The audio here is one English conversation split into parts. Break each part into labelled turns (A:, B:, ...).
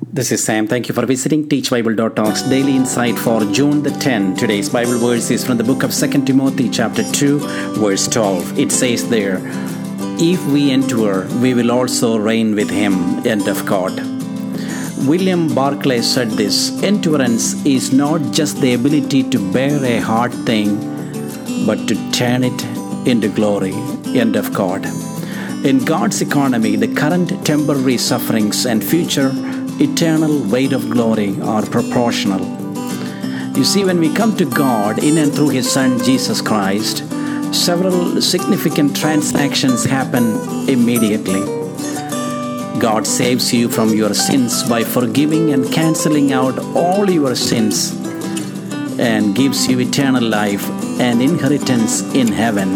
A: This is Sam. Thank you for visiting teachbible.org's Daily Insight for June the 10th. Today's Bible verse is from the book of 2 Timothy chapter 2, verse 12. It says there, "If we endure, we will also reign with him." End of quote. William Barclay said this, "Endurance is not just the ability to bear a hard thing, but to turn it into glory." End of quote. In God's economy, the current temporary sufferings and future eternal weight of glory are proportional. You see, when we come to God in and through His Son Jesus Christ, several significant transactions happen immediately. God saves you from your sins by forgiving and canceling out all your sins and gives you eternal life and inheritance in heaven.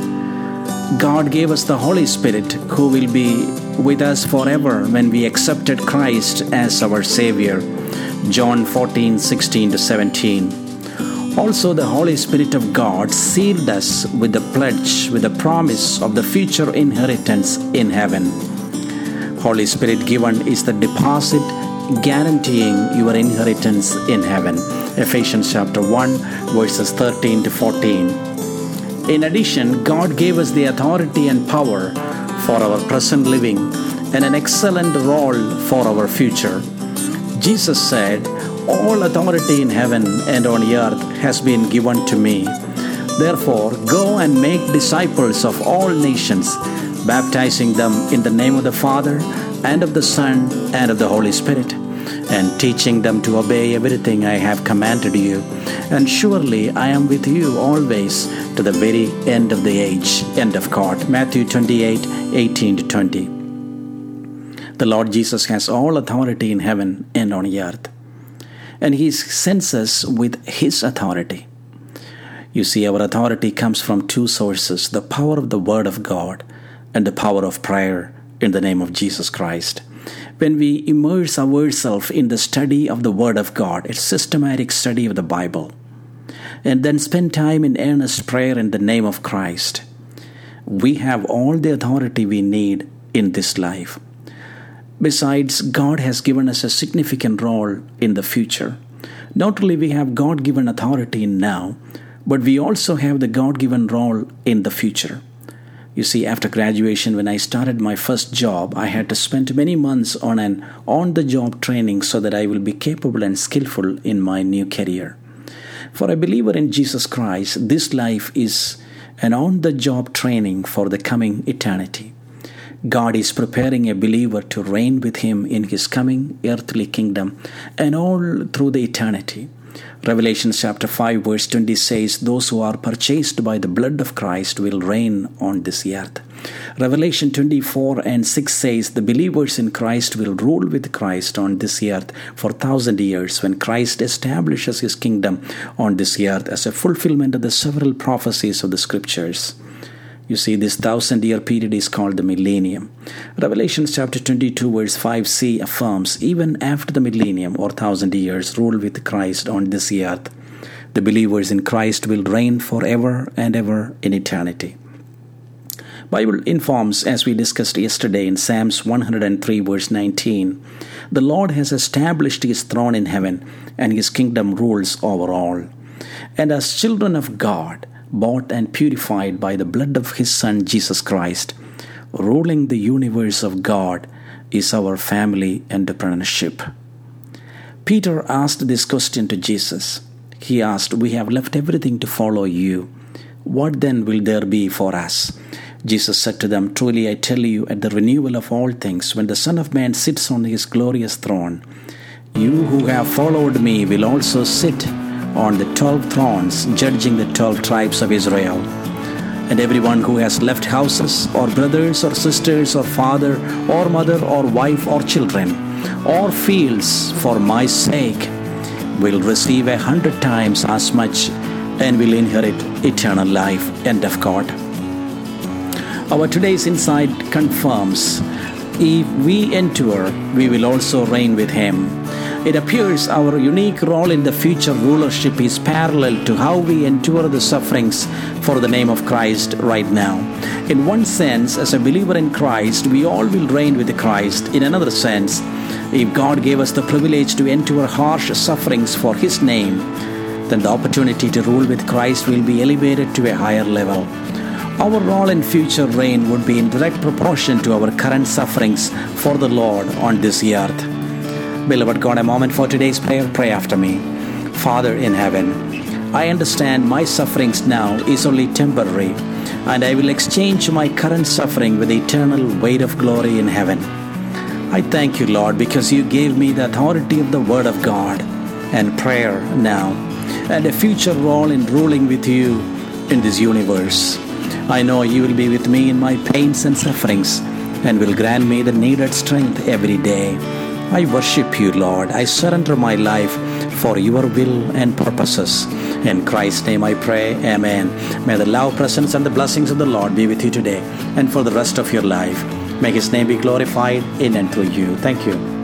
A: God gave us the Holy Spirit, who will be with us forever when we accepted Christ as our Savior. John 14:16-17. Also, the Holy Spirit of God sealed us with the pledge, with the promise of the future inheritance in heaven. Holy Spirit given is the deposit guaranteeing your inheritance in heaven. Ephesians chapter 1, verses 13-14. In addition, God gave us the authority and power for our present living and an excellent role for our future. Jesus said, "All authority in heaven and on earth has been given to me. Therefore, go and make disciples of all nations, baptizing them in the name of the Father and of the Son and of the Holy Spirit, and teaching them to obey everything I have commanded you. And surely I am with you always to the very end of the age." End of quote. Matthew 28:18-20. The Lord Jesus has all authority in heaven and on earth, and He sends us with His authority. You see, our authority comes from two sources: the power of the Word of God and the power of prayer in the name of Jesus Christ. When we immerse ourselves in the study of the Word of God, a systematic study of the Bible, and then spend time in earnest prayer in the name of Christ, we have all the authority we need in this life. Besides, God has given us a significant role in the future. Not only we have God-given authority now, but we also have the God-given role in the future. You see, after graduation, when I started my first job, I had to spend many months on an on-the-job training so that I will be capable and skillful in my new career. For a believer in Jesus Christ, this life is an on-the-job training for the coming eternity. God is preparing a believer to reign with Him in His coming earthly kingdom and all through the eternity. Revelation chapter 5 verse 20 says, "Those who are purchased by the blood of Christ will reign on this earth." Revelation 24:6 says, "The believers in Christ will rule with Christ on this earth for 1,000 years when Christ establishes His kingdom on this earth as a fulfillment of the several prophecies of the Scriptures." You see, this 1,000-year period is called the millennium. Revelation chapter 22 verse 5c affirms, even after the millennium or 1,000 years rule with Christ on this earth, the believers in Christ will reign forever and ever in eternity. Bible informs, as we discussed yesterday in Psalms 103 verse 19, the Lord has established His throne in heaven and His kingdom rules over all. And as children of God, bought and purified by the blood of His Son Jesus Christ, ruling the universe of God is our family entrepreneurship. Peter asked this question to Jesus. He asked, "We have left everything to follow you. What then will there be for us?" Jesus said to them, "Truly I tell you, at the renewal of all things, when the Son of Man sits on His glorious throne, you who have followed me will also sit on the 12 thrones, judging the 12 tribes of Israel. And everyone who has left houses or brothers or sisters or father or mother or wife or children or fields for my sake will receive 100 times as much and will inherit eternal life." End of quote. Our today's insight confirms, if we endure, we will also reign with Him. It appears our unique role in the future rulership is parallel to how we endure the sufferings for the name of Christ right now. In one sense, as a believer in Christ, we all will reign with Christ. In another sense, If God gave us the privilege to endure harsh sufferings for His name, then the opportunity to rule with Christ will be elevated to a higher level. Our role in future reign would be in direct proportion to our current sufferings for the Lord on this earth. Beloved God, a moment for today's prayer. Pray after me. Father in heaven, I understand my sufferings now is only temporary, and I will exchange my current suffering with the eternal weight of glory in heaven. I thank you, Lord, because you gave me the authority of the Word of God and prayer now, and a future role in ruling with you in this universe. I know you will be with me in my pains and sufferings and will grant me the needed strength every day. I worship you, Lord. I surrender my life for your will and purposes. In Christ's name I pray, amen. May the love, presence, and the blessings of the Lord be with you today and for the rest of your life. May His name be glorified in and through you. Thank you.